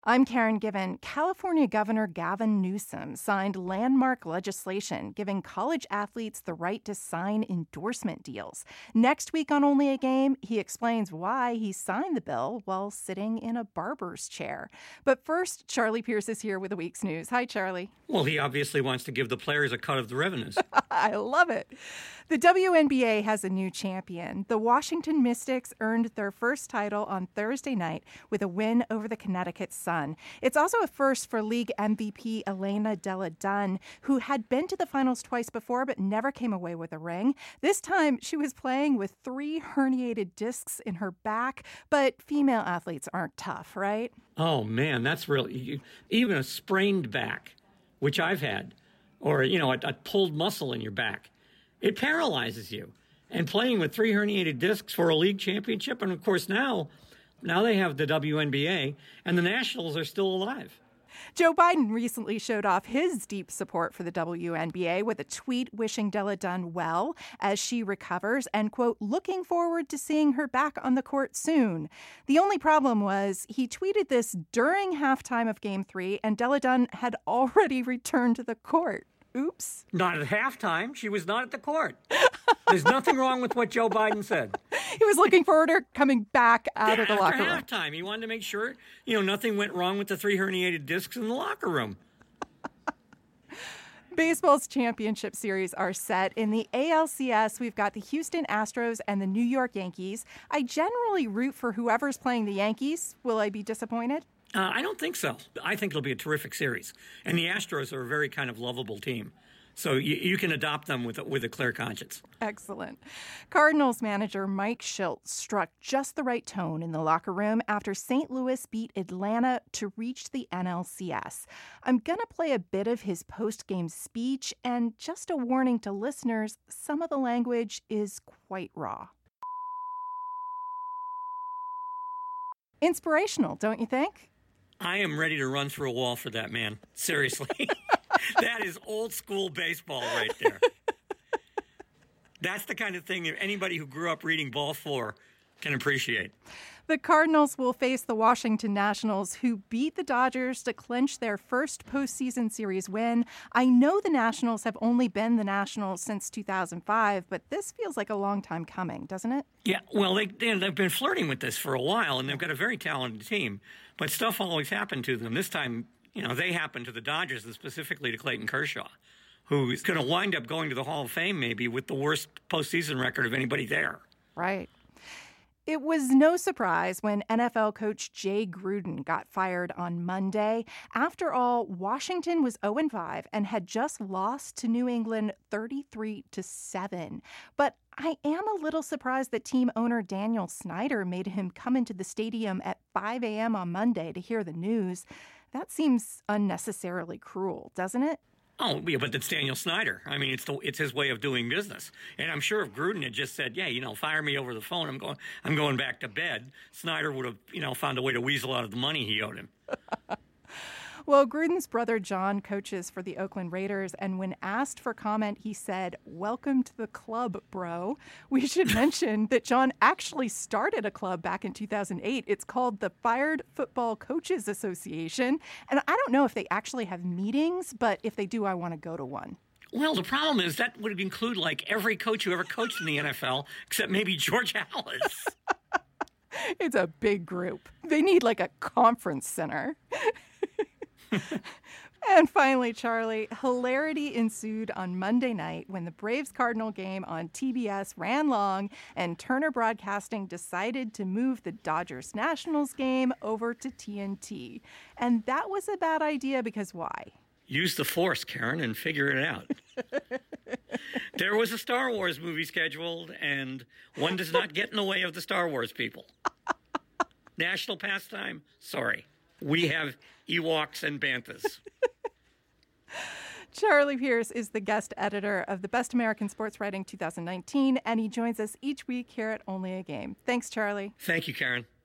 I'm Karen Given. California Governor Gavin Newsom signed landmark legislation giving college athletes the right to sign endorsement deals. Next week on Only a Game, he explains why he signed the bill while sitting in a barber's chair. But first, Charlie Pierce is here with the week's news. Hi, Charlie. Well, he obviously wants to give the players a cut of the revenues. I love it. The WNBA has a new champion. The Washington Mystics earned their first title on Thursday night with a win over the Connecticut Sun. It's also a first for league MVP Elena Delle Donne, who had been to the finals twice before but never came away with a ring. This time, she was playing with 3 herniated discs in her back, but female athletes aren't tough, right? Oh, man, that's really... Even a sprained back, which I've had, or, a pulled muscle in your back, it paralyzes you. And playing with 3 herniated discs for a league championship, and of course now they have the WNBA, and the Nationals are still alive. Joe Biden recently showed off his deep support for the WNBA with a tweet wishing Delle Donne well as she recovers and, quote, looking forward to seeing her back on the court soon. The only problem was he tweeted this during halftime of Game 3, and Delle Donne had already returned to the court. Oops. Not at halftime. She was not at the court. There's nothing wrong with what Joe Biden said. He was looking forward to her coming back out of the locker room. After halftime, he wanted to make sure, nothing went wrong with the 3 herniated discs in the locker room. Baseball's championship series are set. In the ALCS, we've got the Houston Astros and the New York Yankees. I generally root for whoever's playing the Yankees. Will I be disappointed? I don't think so. I think it'll be a terrific series. And the Astros are a very kind of lovable team. So you can adopt them with a clear conscience. Excellent. Cardinals manager Mike Shildt struck just the right tone in the locker room after St. Louis beat Atlanta to reach the NLCS. I'm going to play a bit of his post-game speech, and just a warning to listeners, some of the language is quite raw. Inspirational, don't you think? I am ready to run through a wall for that man. Seriously. That is old school baseball right there. That's the kind of thing that anybody who grew up reading Ball 4 can appreciate. The Cardinals will face the Washington Nationals, who beat the Dodgers to clinch their first postseason series win. I know the Nationals have only been the Nationals since 2005, but this feels like a long time coming, doesn't it? Yeah, well, they've been flirting with this for a while, and they've got a very talented team. But stuff always happened to them. This time, they happened to the Dodgers, and specifically to Clayton Kershaw, who is going to wind up going to the Hall of Fame maybe with the worst postseason record of anybody there. Right. It was no surprise when NFL coach Jay Gruden got fired on Monday. After all, Washington was 0-5 and had just lost to New England 33-7. But I am a little surprised that team owner Daniel Snyder made him come into the stadium at 5 a.m. on Monday to hear the news. That seems unnecessarily cruel, doesn't it? Oh, yeah, but it's Daniel Snyder. I mean, it's his way of doing business. And I'm sure if Gruden had just said, yeah, fire me over the phone, I'm going back to bed, Snyder would have, found a way to weasel out of the money he owed him. Well, Gruden's brother John coaches for the Oakland Raiders, and when asked for comment, he said, "Welcome to the club, bro." We should mention that John actually started a club back in 2008. It's called the Fired Football Coaches Association, and I don't know if they actually have meetings, but if they do, I want to go to one. Well, the problem is that would include like every coach who ever coached in the NFL, except maybe George Halas. It's a big group. They need like a conference center. And finally, Charlie, hilarity ensued on Monday night when the Braves-Cardinal game on TBS ran long and Turner Broadcasting decided to move the Dodgers-Nationals game over to TNT. And that was a bad idea because why? Use the Force, Karen, and figure it out. There was a Star Wars movie scheduled, and one does not get in the way of the Star Wars people. National pastime? Sorry. We have Ewoks and Banthas. Charlie Pierce is the guest editor of the Best American Sports Writing 2019, and he joins us each week here at Only a Game. Thanks, Charlie. Thank you, Karen.